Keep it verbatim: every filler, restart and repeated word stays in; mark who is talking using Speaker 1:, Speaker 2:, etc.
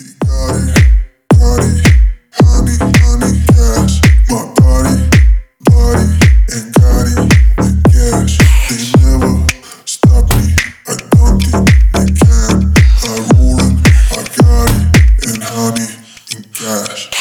Speaker 1: Gotti, Gotti, honey, honey, cash. My body, body, and Gotti, and cash. They never stop me. I don't think they can. I rollin', I got it, and honey, and cash.